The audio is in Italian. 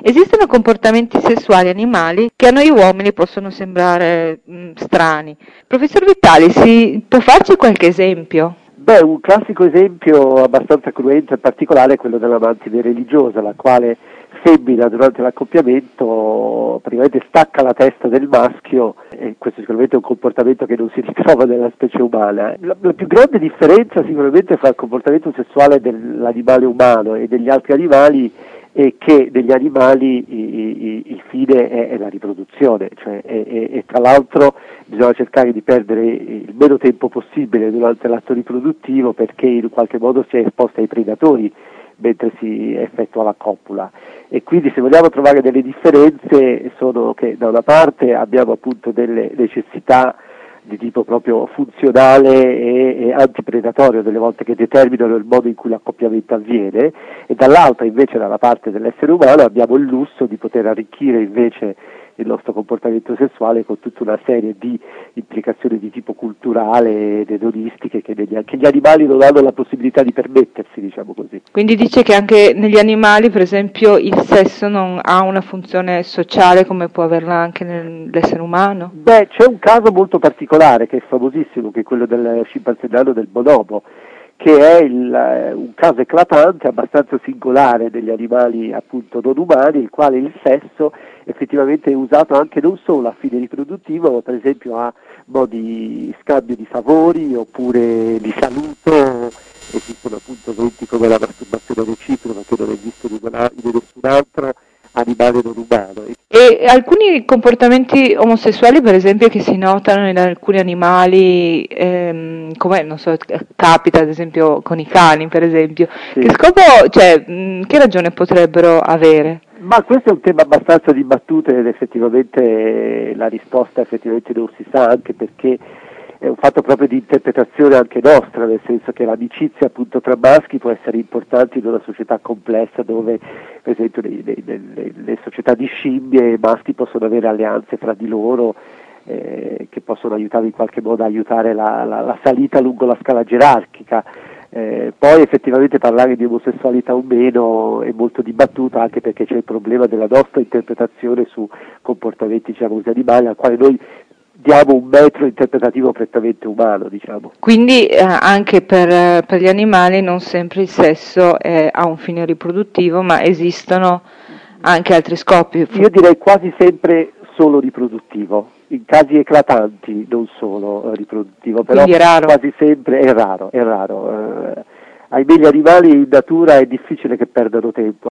Esistono comportamenti sessuali animali che a noi uomini possono sembrare strani. Professor Vitali, si può farci qualche esempio? Beh, un classico esempio abbastanza cruento e particolare è quello della mantide religiosa, la quale femmina durante l'accoppiamento praticamente stacca la testa del maschio, e questo sicuramente è un comportamento che non si ritrova nella specie umana. La più grande differenza sicuramente fra il comportamento sessuale dell'animale umano e degli altri animali è che negli animali il fine è la riproduzione, cioè, e tra l'altro bisogna cercare di perdere il meno tempo possibile durante l'atto riproduttivo, perché in qualche modo si è esposti ai predatori mentre si effettua la copula. E quindi, se vogliamo trovare delle differenze, sono che da una parte abbiamo appunto delle necessità di tipo proprio funzionale e antipredatorio, delle volte, che determinano il modo in cui l'accoppiamento avviene, e dall'altra invece, dalla parte dell'essere umano, abbiamo il lusso di poter arricchire invece il nostro comportamento sessuale con tutta una serie di implicazioni di tipo culturale ed edonistiche che gli animali non hanno la possibilità di permettersi, diciamo così. Quindi dice che anche negli animali, per esempio, il sesso non ha una funzione sociale come può averla anche nell'essere umano? Beh, c'è un caso molto particolare che è famosissimo, che è quello del scimpanzé nano del bonobo, che è un caso eclatante, abbastanza singolare degli animali appunto non umani, il quale il sesso effettivamente è usato anche non solo a fine riproduttivo, ma per esempio a mo' di scambio di favori oppure di saluto. Esistono appunto eventi come la masturbazione reciproca, che non è visto in nessun altro animale non umano. E alcuni comportamenti omosessuali, per esempio, che si notano in alcuni animali, come non so, capita ad esempio con i cani, per esempio, Sì. che scopo, cioè, che ragione potrebbero avere? Ma questo è un tema abbastanza dibattuto, ed effettivamente la risposta effettivamente non si sa, anche perché è un fatto proprio di interpretazione anche nostra, nel senso che l'amicizia appunto tra maschi può essere importante in una società complessa, dove per esempio nelle società di scimmie i maschi possono avere alleanze fra di loro, che possono aiutare in qualche modo a aiutare la salita lungo la scala gerarchica. Poi effettivamente parlare di omosessualità o meno è molto dibattuto, anche perché c'è il problema della nostra interpretazione su comportamenti, diciamo così, animali, al quale noi diamo un metro interpretativo prettamente umano, diciamo. Quindi anche per gli animali non sempre il sesso ha un fine riproduttivo, ma esistono anche altri scopi. Io direi quasi sempre solo riproduttivo, in casi eclatanti non solo riproduttivo, però Quindi è raro. quasi sempre è raro, è raro. Ahimè, gli animali in natura è difficile che perdano tempo.